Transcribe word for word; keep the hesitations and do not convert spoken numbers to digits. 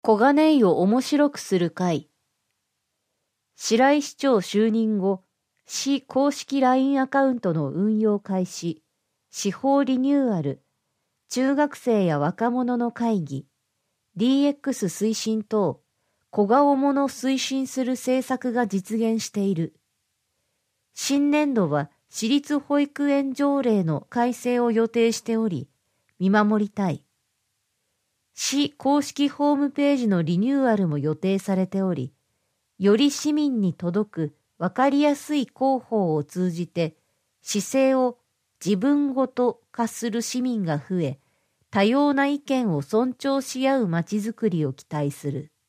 小金井を面白くする会。白井市長就任後、市公式 ライン アカウントの運用開始、司法リニューアル、中学生や若者の会議、ディーエックス 推進等、小顔者推進する政策が実現している。新年度は私立保育園条例の改正を予定しており、見守りたい。市公式ホームページのリニューアルも予定されており、より市民に届くわかりやすい広報を通じて、市政を自分ごと化する市民が増え、多様な意見を尊重し合うまちづくりを期待する。